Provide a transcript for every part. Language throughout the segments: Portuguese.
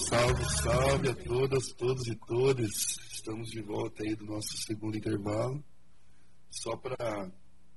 Salve, salve a todas, todos e todas. Estamos de volta aí do nosso segundo intervalo. Só para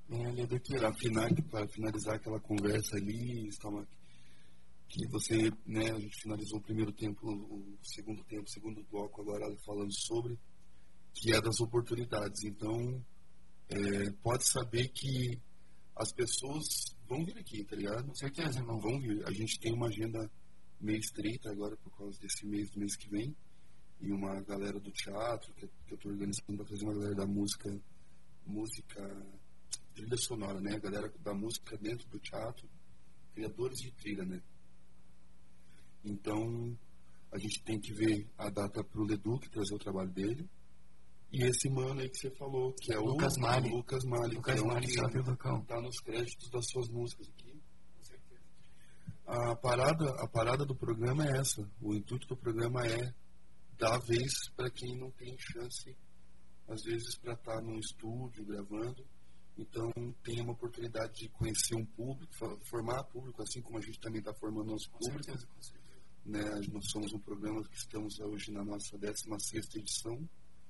finalizar aquela conversa ali, que você, né, a gente finalizou o primeiro tempo, o segundo bloco agora falando sobre, que é das oportunidades. Então, pode saber que as pessoas vão vir aqui, tá ligado? Com certeza, irmão. Vão vir. A gente tem uma agenda meio estreita agora por causa desse mês, do mês que vem, e uma galera do teatro que eu estou organizando para trazer uma galera da música trilha sonora, né? A galera da música dentro do teatro, criadores de trilha, né? Então a gente tem que ver a data pro Leduc trazer o trabalho dele, e esse mano aí que você falou, que é o Lucas Mali. Lucas Mali, que tá nos créditos das suas músicas aqui. A parada do programa é essa. O intuito do programa é dar vez para quem não tem chance, às vezes, para estar num estúdio gravando. Então, tem uma oportunidade de conhecer um público, formar público, assim como a gente também está formando nosso público. Com certeza. Né? Nós somos um programa que estamos hoje na nossa 16ª edição.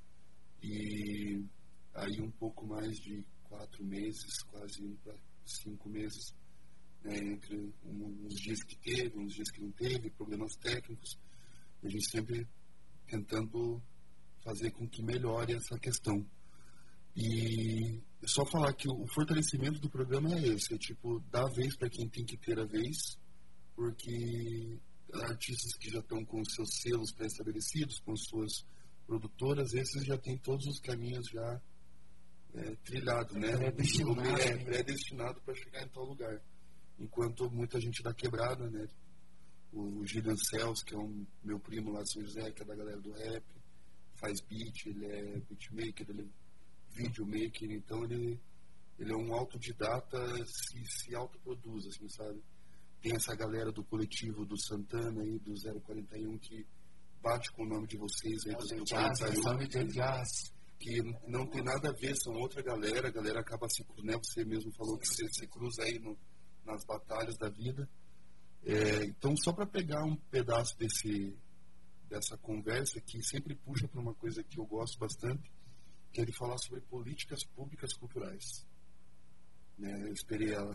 E aí um pouco mais de 4 meses, quase indo para 5 meses, né, entre uns dias que teve, uns dias que não teve, problemas técnicos, a gente sempre tentando fazer com que melhore essa questão. E só falar que o fortalecimento do programa é esse, dar vez para quem tem que ter a vez, porque artistas que já estão com seus selos pré-estabelecidos, com suas produtoras, esses já têm todos os caminhos já trilhados, né? Pré-destinado para chegar em tal lugar. Enquanto muita gente da quebrada, né? O Gillian Cels, que é meu primo lá de São José, que é da galera do rap, faz beat, ele é beatmaker, ele é videomaker, então ele é um autodidata, se autoproduz, assim, sabe? Tem essa galera do coletivo do Santana aí, do 041, que bate com o nome de vocês aí, do Jazz, que não tem nada a ver, são outra galera, a galera acaba né? Você mesmo falou que você se cruza aí nas batalhas da vida. Então, só para pegar um pedaço dessa conversa, que sempre puxa para uma coisa que eu gosto bastante, que é de falar sobre políticas públicas culturais. Né? Eu esperei ela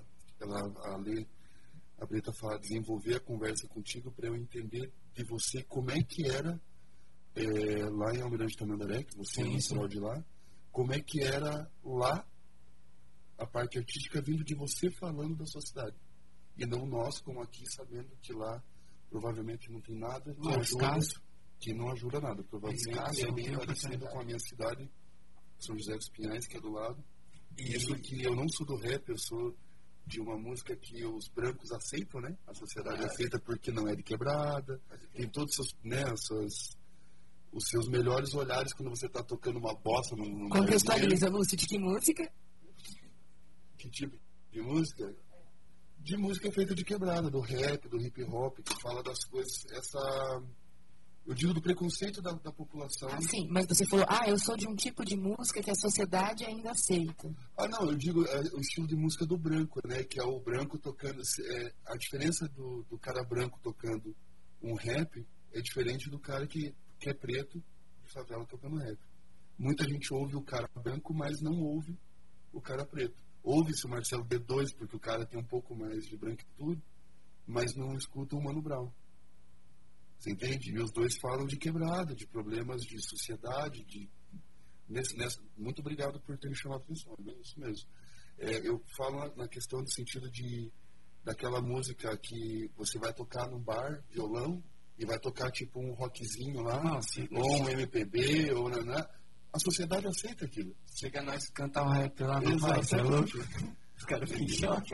a Breta falar, desenvolver a conversa contigo para eu entender de você como é que era lá em Almirante Tamandaré, que você é natural de lá, como é que era lá a parte artística vindo de você falando da sua cidade. E não nós, como aqui, sabendo que lá provavelmente não tem nada que não ajuda nada. Provavelmente é bem parecido com a minha cidade, São José dos Pinhais, que é do lado. E isso que eu não sou do rap, eu sou de uma música que os brancos aceitam, né? A sociedade aceita porque não é de quebrada. Tem todos os seus, né, os seus melhores olhares quando você está tocando uma bossa. Contextualiza, Lúcio, de que música? Que tipo de música? De música feita de quebrada, do rap, do hip hop, que fala das coisas, eu digo do preconceito da população. Ah, sim, mas você falou, eu sou de um tipo de música que a sociedade ainda aceita. Não, eu digo o estilo de música do branco, né, que é o branco tocando, a diferença do cara branco tocando um rap é diferente do cara que é preto, de favela, tocando rap. Muita gente ouve o cara branco, mas não ouve o cara preto. Ouve-se o Marcelo D2, porque o cara tem um pouco mais de branquitude, mas não escuta o Mano Brown. Você entende? E os dois falam de quebrada, de problemas de sociedade, muito obrigado por ter me chamado a atenção, é bem isso mesmo. Eu falo na questão do sentido daquela música que você vai tocar num bar, violão, e vai tocar tipo um rockzinho lá, ou um MPB, ou naná. A sociedade aceita aquilo. Chega nós cantar um rap lá no bar, você é louco? Os caras ficam em choque.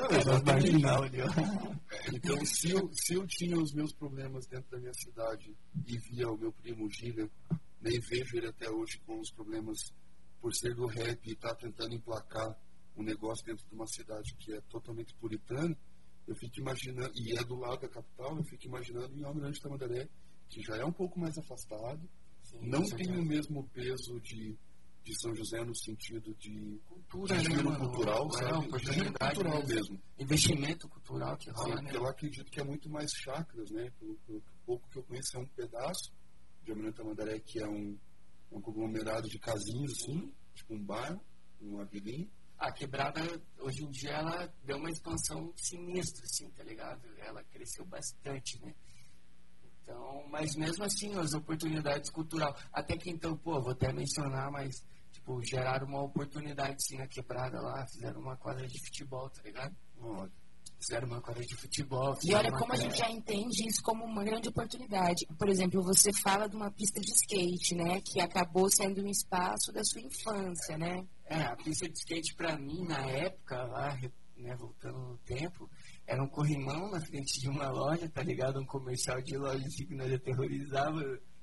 Então, se eu tinha os meus problemas dentro da minha cidade e via o meu primo Gillian, nem vejo ele até hoje com os problemas por ser do rap e estar tentando emplacar um negócio dentro de uma cidade que é totalmente puritana, eu fico imaginando, e é do lado da capital, eu fico imaginando em Almirante Tamandaré, que já é um pouco mais afastado, não tem o mesmo peso de São José no sentido de cultura, giro cultural, sabe? Giro cultural mesmo. Investimento cultural que rola, né? Eu acredito que é muito mais chacras, né? Pelo pouco que eu conheço, esse é um pedaço de Almirante Tamandaré, que é um conglomerado de casinhas, assim, tipo um bairro, uma vilinha. A Quebrada, hoje em dia, ela deu uma expansão sinistra, assim, tá ligado? Ela cresceu bastante, né? Então, mas mesmo assim, as oportunidades culturais, até que então, pô, vou até mencionar, mas, tipo, geraram uma oportunidade, sim, na Quebrada lá, fizeram uma quadra de futebol, tá ligado? Fizeram uma quadra de futebol. E olha como a gente já entende isso como uma grande oportunidade. Por exemplo, você fala de uma pista de skate, né? Que acabou sendo um espaço da sua infância, né? A pista de skate pra mim, na época, lá, né, voltando no tempo, era um corrimão na frente de uma loja, tá ligado? Um comercial de loja assim, que nós terrorizava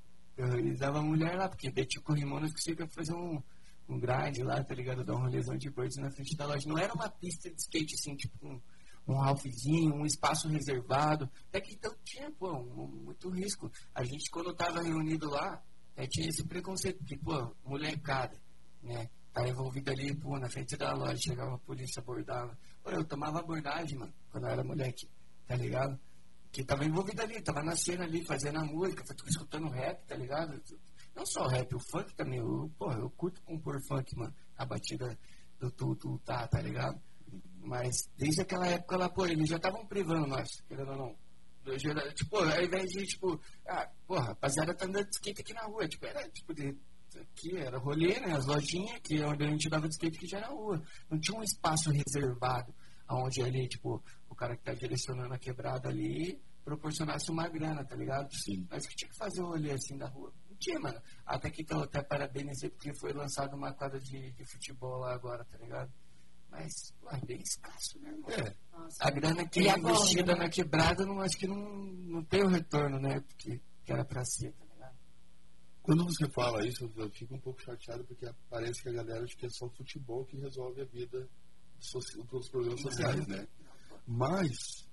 a mulher lá, porque daí tinha o corrimão, nós conseguíamos fazer um grind lá, tá ligado? Dar um rolezão de birds na frente da loja. Não era uma pista de skate assim, tipo um Ralphzinho, um espaço reservado. Até que então tinha, pô, muito risco. A gente, quando tava reunido lá, tinha esse preconceito, porque, pô, molecada, né? Tá envolvido ali, pô, na frente da loja, chegava a polícia, abordava. Pô, eu tomava abordagem, mano, quando eu era moleque, tá ligado? Que tava envolvido ali, tava na cena ali, fazendo a música, escutando rap, tá ligado? Não só rap, o funk também. Eu curto compor funk, mano. A batida do tá ligado? Mas desde aquela época lá, pô, eles já estavam privando nós, querendo ou não. Tipo, ao invés de, tipo, rapaziada tá andando de skate aqui na rua. Tipo, era, tipo, aqui era rolê, né? As lojinhas, que é onde a gente dava de skate, que já era rua. Não tinha um espaço reservado, onde ali, tipo, o cara que tá direcionando a quebrada ali proporcionasse uma grana, tá ligado? Sim. Mas que tinha que fazer um rolê assim da rua. Não tinha, mano. Até que então, até parabenizei, porque foi lançado uma quadra de futebol lá agora, tá ligado? Mas, pô, é bem escasso, né, irmão? A grana que é investida na quebrada, acho que não tem o retorno, né? Porque que era pra ser, tá ligado? Quando você fala isso, eu fico um pouco chateado, porque parece que a galera acha que é só o futebol que resolve a vida dos problemas sociais, né? Mas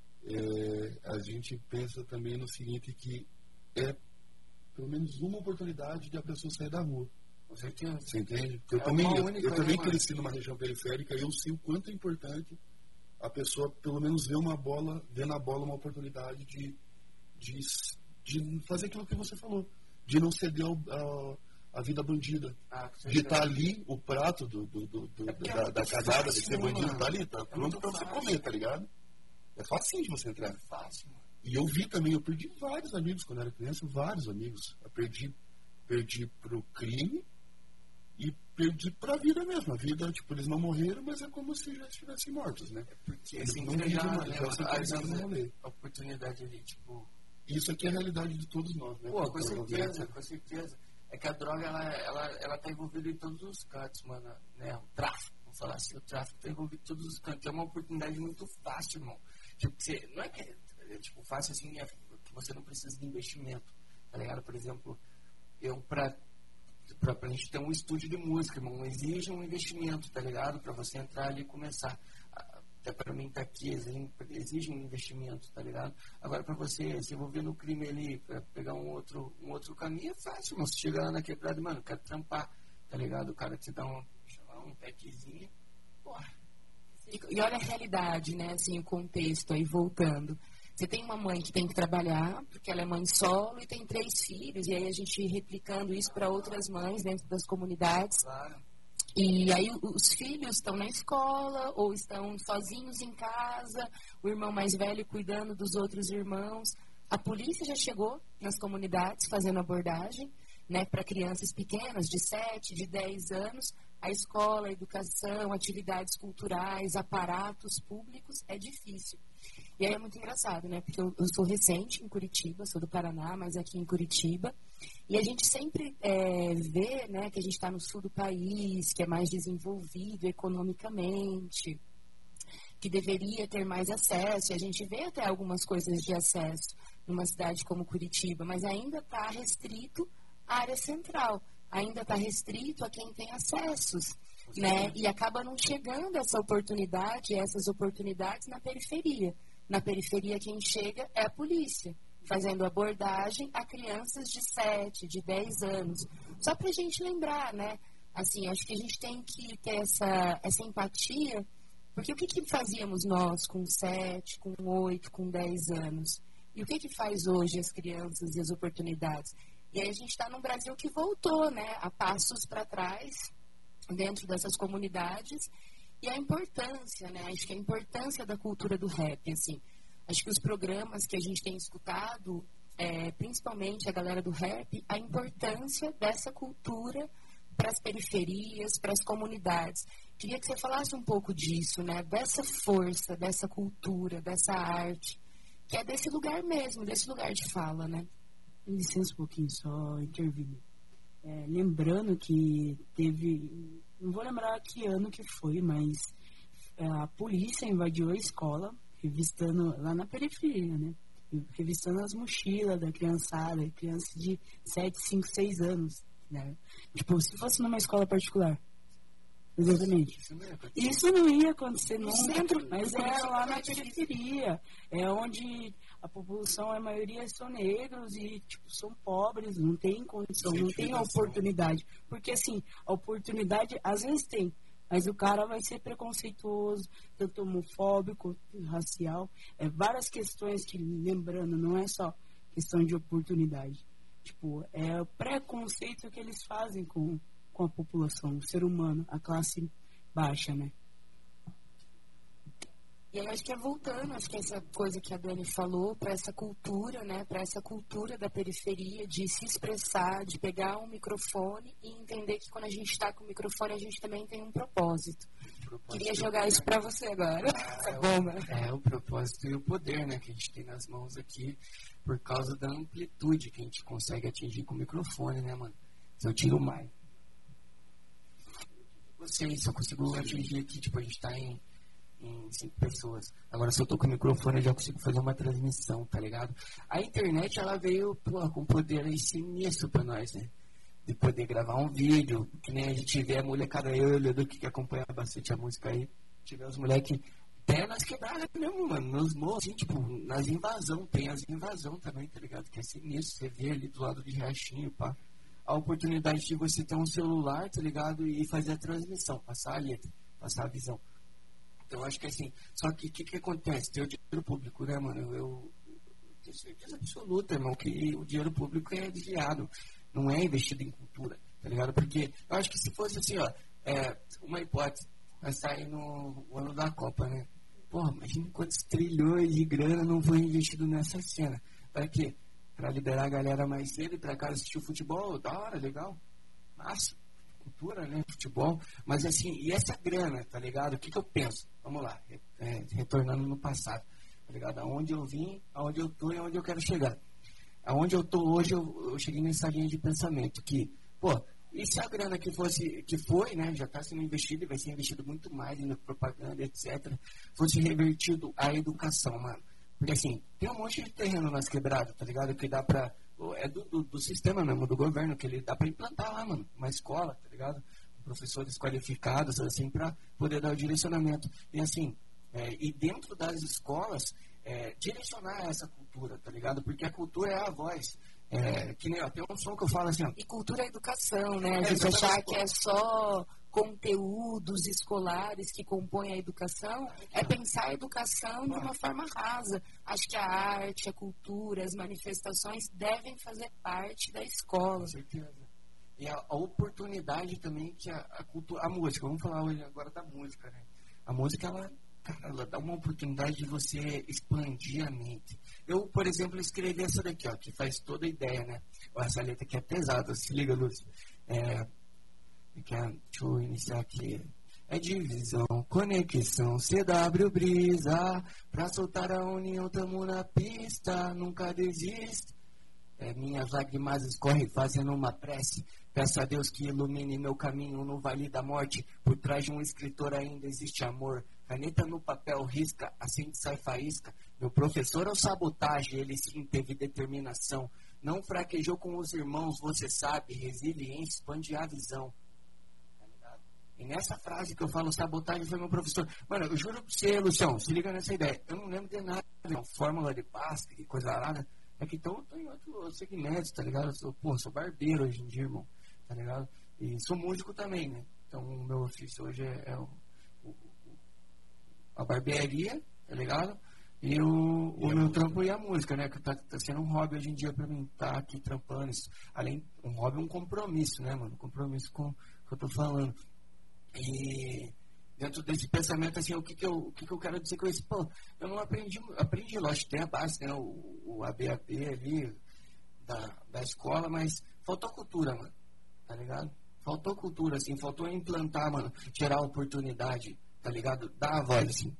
a gente pensa também no seguinte, que é pelo menos uma oportunidade de a pessoa sair da rua. Com certeza. Você entende? Porque eu também cresci numa região periférica e eu sei o quanto é importante a pessoa, pelo menos, ver na bola uma oportunidade de fazer aquilo que você falou. De não ceder a vida bandida. De estar ali, o prato da casada, de ser bandido, tá ali, tá pronto pra você comer, tá ligado? É facinho de você entrar. Fácil, mano. E eu vi também, eu perdi vários amigos quando era criança, vários amigos. Eu perdi pro crime e perdi pra vida mesmo. A vida, tipo, eles não morreram, mas é como se já estivessem mortos, né? Porque eles assim, não vivem mais, a oportunidade ali, tipo... Isso aqui é a realidade de todos nós, né? Pô, com certeza. É que a droga, ela tá envolvida em todos os cantos, mano, né? O tráfico, vamos falar assim, o tráfico tá envolvido em todos os cantos. É uma oportunidade muito fácil, irmão. Tipo, não é que tipo, fácil assim, que você não precisa de investimento, tá ligado? Por exemplo, pra gente ter um estúdio de música, irmão, exige um investimento, tá ligado? Pra você entrar ali e começar. Até pra mim tá aqui, exige um investimento, tá ligado? Agora pra você se envolver no crime ali, pra pegar um outro caminho, é fácil, irmão. Você chega lá na quebrada, mano, quero trampar, tá ligado? O cara te dá um packzinho, porra. E olha a realidade, né, assim, o contexto aí, voltando. Você tem uma mãe que tem que trabalhar, porque ela é mãe solo e tem 3 filhos, e aí a gente replicando isso para outras mães dentro das comunidades. Claro. E aí os filhos estão na escola ou estão sozinhos em casa, o irmão mais velho cuidando dos outros irmãos. A polícia já chegou nas comunidades fazendo abordagem, né, para crianças pequenas de 7, de 10 anos. A escola, a educação, atividades culturais, aparatos públicos, é difícil. E aí é muito engraçado, né? Porque eu sou recente em Curitiba, sou do Paraná, mas aqui em Curitiba. E a gente sempre vê, né, que a gente está no sul do país, que é mais desenvolvido economicamente, que deveria ter mais acesso. E a gente vê até algumas coisas de acesso numa cidade como Curitiba, mas ainda está restrito à área central. Ainda está restrito a quem tem acessos, né? E acaba não chegando essas oportunidades na periferia. Na periferia, quem chega é a polícia, fazendo abordagem a crianças de 7, de 10 anos. Só para a gente lembrar, né? Assim, acho que a gente tem que ter essa empatia, porque o que fazíamos nós com 7, com 8, com 10 anos? E o que faz hoje as crianças e as oportunidades? E aí a gente está num Brasil que voltou, né, a passos para trás, dentro dessas comunidades, e a importância, né, acho que a importância da cultura do rap, assim, acho que os programas que a gente tem escutado, principalmente a galera do rap, a importância dessa cultura para as periferias, para as comunidades. Queria que você falasse um pouco disso, né, dessa força, dessa cultura, dessa arte, que é desse lugar mesmo, desse lugar de fala, né? Licença um pouquinho, só intervir. Lembrando que teve, não vou lembrar que ano que foi, mas a polícia invadiu a escola, revistando lá na periferia, né? Revistando as mochilas da criançada, criança de 7, 5, 6 anos, né? Tipo, se fosse numa escola particular. Exatamente. Isso não ia acontecer nunca, mas é lá na periferia. É onde a população, a maioria são negros e tipo, são pobres, não tem condição, não tem oportunidade. Porque assim, a oportunidade às vezes tem, mas o cara vai ser preconceituoso, tanto homofóbico, racial. Várias questões que, lembrando, não é só questão de oportunidade. Tipo, é o preconceito que eles fazem com a população, o ser humano, a classe baixa, né? E aí acho que voltando, acho que essa coisa que a Dani falou, para essa cultura, né, para essa cultura da periferia, de se expressar, de pegar um microfone e entender que quando a gente está com o microfone, a gente também tem um propósito. Queria jogar isso para você agora. O propósito e o poder, né, que a gente tem nas mãos aqui, por causa da amplitude que a gente consegue atingir com o microfone, né, mano? Se eu tiro mais. Se eu consigo atingir aqui, tipo, a gente tá em 5 pessoas. Agora, se eu tô com o microfone, eu já consigo fazer uma transmissão, tá ligado? A internet, ela veio, com poder aí sinistro pra nós, né? De poder gravar um vídeo, que nem a gente vê a molecada, eu e o Leandro, que acompanha bastante a música aí, tiver os moleques até nas quebradas mesmo, mano, nos morros, assim, tipo, nas invasão, tem as invasão também, tá ligado? Que é sinistro, você vê ali do lado de Riachinho, pá. A oportunidade de você ter um celular, tá ligado? E fazer a transmissão, passar a letra, passar a visão. Então, acho que assim, só que o que acontece? Tem o dinheiro público, né, mano? Eu tenho certeza absoluta, irmão, que o dinheiro público é desviado, não é investido em cultura, tá ligado? Porque eu acho que se fosse assim, ó, uma hipótese, vai sair no ano da Copa, né? Porra, imagina quantos trilhões de grana não foi investido nessa cena. Para quê? Para liberar a galera mais cedo e para casa assistir o futebol, da hora, legal, massa, cultura, né, futebol, mas assim, e essa grana, tá ligado? O que eu penso? Vamos lá, retornando no passado, tá ligado? Aonde eu vim, aonde eu tô e aonde eu quero chegar. Aonde eu tô hoje, eu cheguei nessa linha de pensamento que, pô, e se a grana que foi, né, já está sendo investida e vai ser investido muito mais na propaganda, etc., fosse revertido à educação, mano. Porque assim, tem um monte de terreno nas quebradas, tá ligado? Que dá pra. É do sistema mesmo, do governo, que ele dá pra implantar lá, mano. Uma escola, tá ligado? Professores qualificados, assim, pra poder dar o direcionamento. E assim, e dentro das escolas, direcionar essa cultura, tá ligado? Porque a cultura é a voz. Que nem, ó, tem um som que eu falo assim, ó. E cultura é educação, né? A gente achar que é só conteúdos escolares que compõem a educação, é pensar a educação de uma forma rasa. Acho que a arte, a cultura, as manifestações devem fazer parte da escola. Com certeza. E a oportunidade também que a cultura, a música, vamos falar hoje agora da música, né? A música, ela dá uma oportunidade de você expandir a mente. Eu, por exemplo, escrevi essa daqui, ó, que faz toda a ideia, né? Essa letra aqui é pesada, se liga, Lúcio. Deixa eu iniciar aqui. É divisão, conexão, CW brisa. Pra soltar a união, tamo na pista. Nunca desista. Minhas lágrimas escorrem fazendo uma prece. Peço a Deus que ilumine meu caminho no vale da morte. Por trás de um escritor ainda existe amor. Caneta no papel, risca, assim que sai faísca. Meu professor é o sabotagem, ele sim teve determinação. Não fraquejou com os irmãos, você sabe. Resiliência, expande a visão. E nessa frase que eu falo, sabotagem foi meu professor. Mano, eu juro pra você, Lucião, se liga nessa ideia. Eu não lembro de nada, não. Fórmula de pasta, que coisa nada. É que então eu tô em outro segmento, tá ligado? Eu sou barbeiro hoje em dia, irmão, tá ligado? E sou músico também, né? Então o meu ofício hoje é a barbearia, tá ligado? E o meu trampo e a música, né? Que tá sendo um hobby hoje em dia pra mim, tá aqui trampando isso. Além, um hobby é um compromisso, né, mano? Compromisso com o que eu tô falando. E dentro desse pensamento, assim, o que eu quero dizer com isso? Pô, eu não aprendi, lógico, tem a base, né? O ABAP ali da escola, mas faltou cultura, mano. Tá ligado? Faltou cultura, assim, faltou implantar, mano, gerar oportunidade, tá ligado? Dar a voz, assim.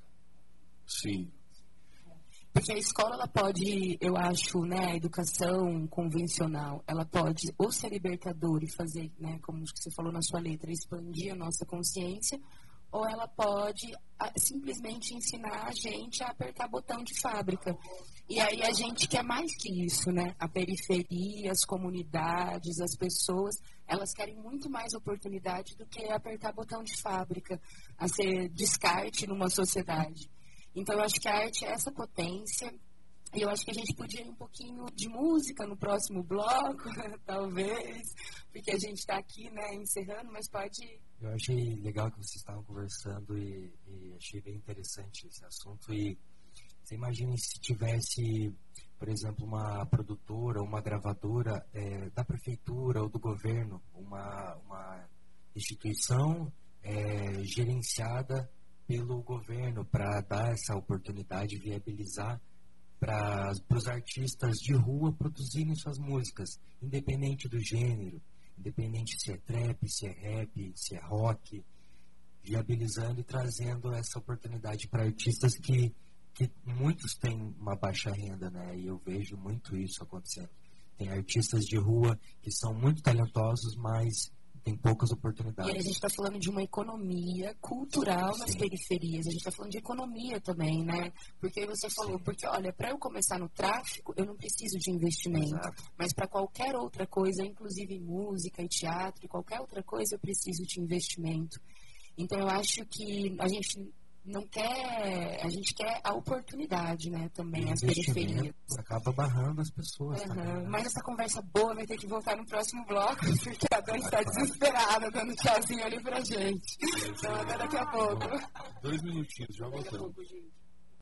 Sim. Porque a escola, ela pode, eu acho, né, a educação convencional, ela pode ou ser libertadora e fazer, né, como você falou na sua letra, expandir a nossa consciência, ou ela pode simplesmente ensinar a gente a apertar botão de fábrica. E aí a gente quer mais que isso, né? A periferia, as comunidades, as pessoas, elas querem muito mais oportunidade do que apertar botão de fábrica, a ser descarte numa sociedade. Então, eu acho que a arte é essa potência, e eu acho que a gente podia ir um pouquinho de música no próximo bloco, talvez, porque a gente está aqui, né, encerrando, mas pode... Eu achei legal que vocês estavam conversando e achei bem interessante esse assunto. E você imagina se tivesse, por exemplo, uma produtora, uma gravadora da prefeitura ou do governo, uma instituição gerenciada pelo governo para dar essa oportunidade, viabilizar para os artistas de rua produzirem suas músicas, independente do gênero, independente se é trap, se é rap, se é rock, viabilizando e trazendo essa oportunidade para artistas que muitos têm uma baixa renda, né? E eu vejo muito isso acontecendo. Tem artistas de rua que são muito talentosos, mas tem poucas oportunidades. E aí a gente está falando de uma economia cultural nas periferias. A gente está falando de economia também, né? Porque você falou, porque olha, para eu começar no tráfico, eu não preciso de investimento. Exato. Mas para qualquer outra coisa, inclusive música e teatro, e qualquer outra coisa, eu preciso de investimento. Então eu acho que a gente não quer, a gente quer a oportunidade, né, também, as periferias. Acaba barrando as pessoas também, né? Mas essa conversa boa vai ter que voltar no próximo bloco, porque a Dani está desesperada, dando tchauzinho ali pra gente. Então até daqui a pouco. 2 minutinhos, já voltamos. Daqui a pouco, gente.